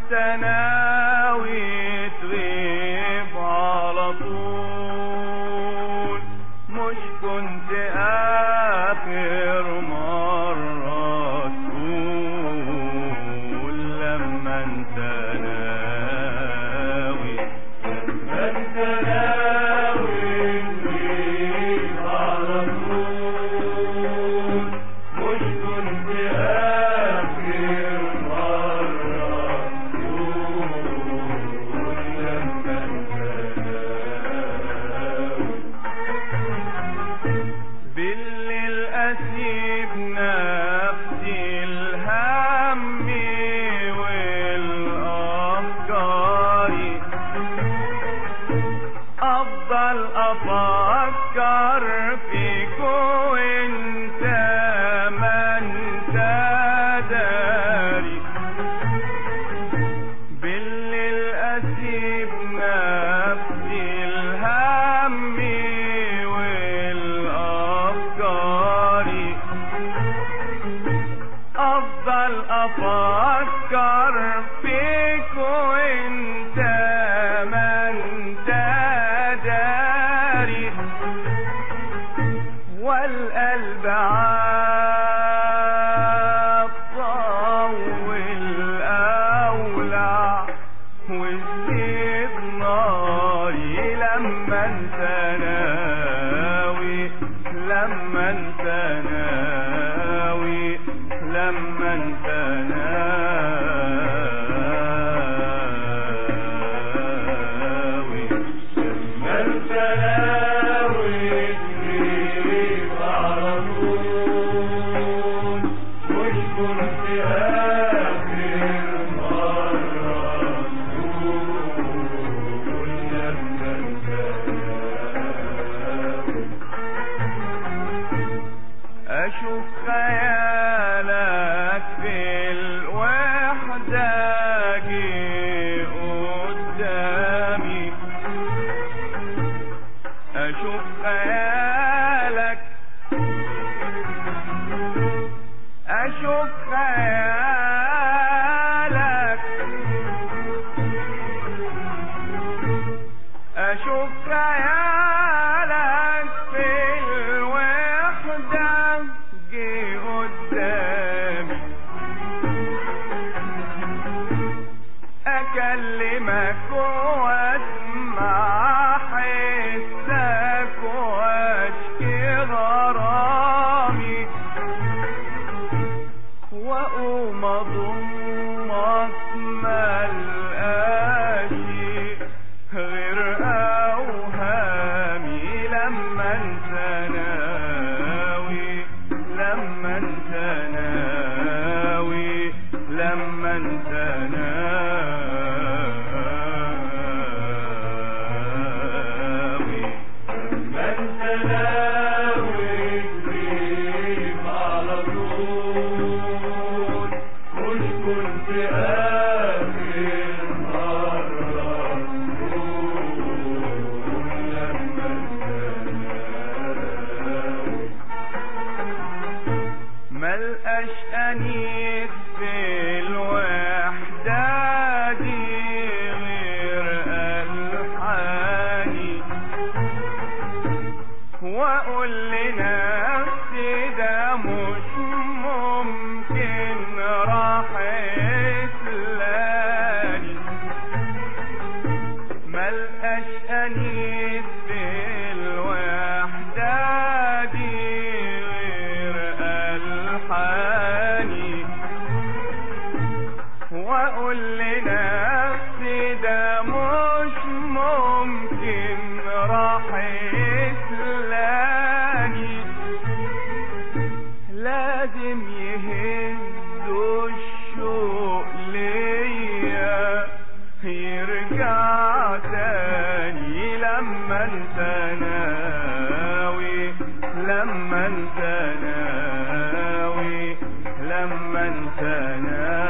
انت ناوي تغيب على طول، مش كنت آخر مرة تقول لما انت ناوي تغيب على طول، مش كنت آخر مرة تقول لما انت ناوي. بالليل أسيب نفسي الهم والأفكار، أفضل أفكر فيك وانت ما انت داري. بالليل أسيب نفسي الهم والأفكار، أفضل أفكر فيك وانت ما انت داري. والقلب عطول أولع والزيت ناري لما انت ناوي، لما انت ناوي، لما انت ناوي، لما انت ناوي تغيب على طول، مش كنت آخر مرة تقول لما انت ناوي. أشوف خيالك في الوحدة جه قدامي، أشوف خيالك، أشوف خيالك، أشوف خيالك في الوحدة جه قدامي. أكلمك واسمع حسك واشكي غرامي، وأقوم أضمك ملقاشي غير أوهامي لما انت ناوي، لما انت ناوي، لما انت ناوي، لما انت ناوي تغيب على طول، مش كنت آخر مرة تقول لما انت ناوي. ملقاش أنيس في الوحدة دي غير ألحاني، وأقول لنفسي ده مش ممكن راح يسلاني. ملقاش أنيس في الوحدة دي غير ألحاني، وأقول لنفسي ده مش ممكن راح يسلاني. لازم يهزوا الشوق ليا يرجع تاني لما انت ناوي، لما انت ناوي، لما انت ناوي.